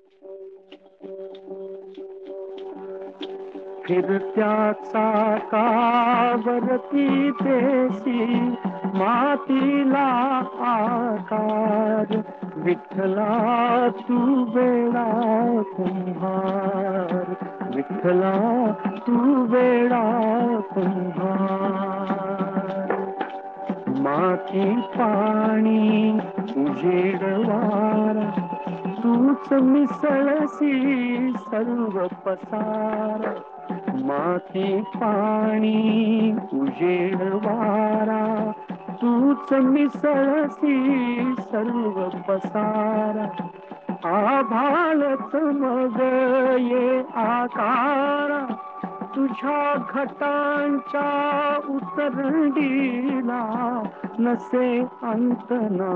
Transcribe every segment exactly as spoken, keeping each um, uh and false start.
फिरत्या चाकावरती देशी मातीला आकार, विठ्ठला तू वेडा कुंभार, विठ्ठला तू वेडा कुंभार. माती पाणी उजेड वारा, तूच मिसळसी सर्व पसार. माती पाणी उजेड वारा, तूच मिसळसी सर्व पसारा. आभाळच मग ये आकारा, तुझ्या घटांच्या उतरंडीला नसे अंत ना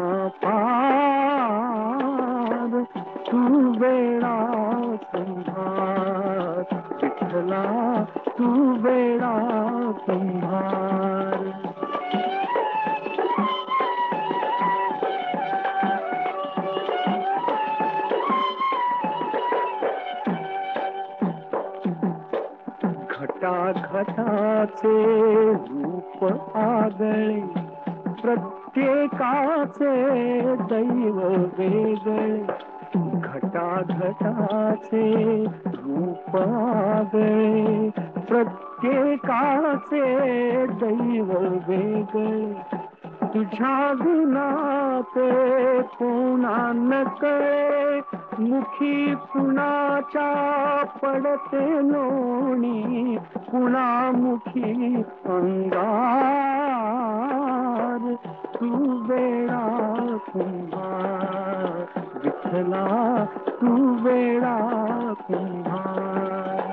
पार. तू वेडा कुंभार, विठ्ठला तू वेडा कुंभार. घटाघटाचे रूप आगळे, प्रत्येकाचे दैव वेगळे. घटाघटाचे रूप आगळे, प्रत्येकाचे दैव वेगळे. तुझ्या गुणाचे कोणा नकळे, मुखी कुणाच्या पडते लोणी, कुणामुखी अंगार. तू वेडा कुंभार, विठ्ठला तू वेडा कुंभार.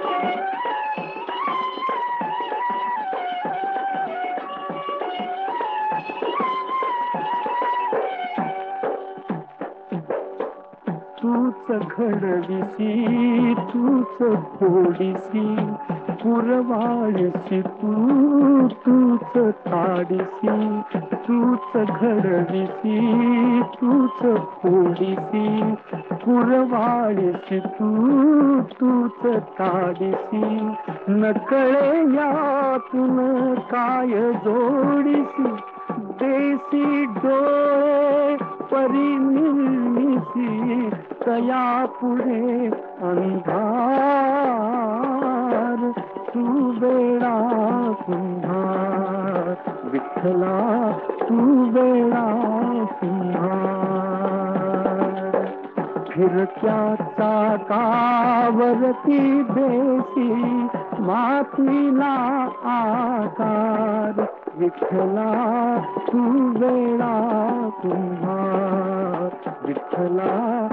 तूच घडविसी तूच फोडिसी, पुरवाळीसी तू तूच ताडिसी. तूच घडविसी तूच फोडिसी, पुरवाळीसी तू तूच ताडिसी. नकळे यातून काय जोडिसी, देसी डोळे परिनिर्मिसी. तया पुढे अंधार. तू वेडा कुंभार, विठ्ठला तू वेडा कुंभार. फिरत्या चाकावरती देशी मातीला आकार, विठ्ठला तू वेडा कुंभार, विठ्ठला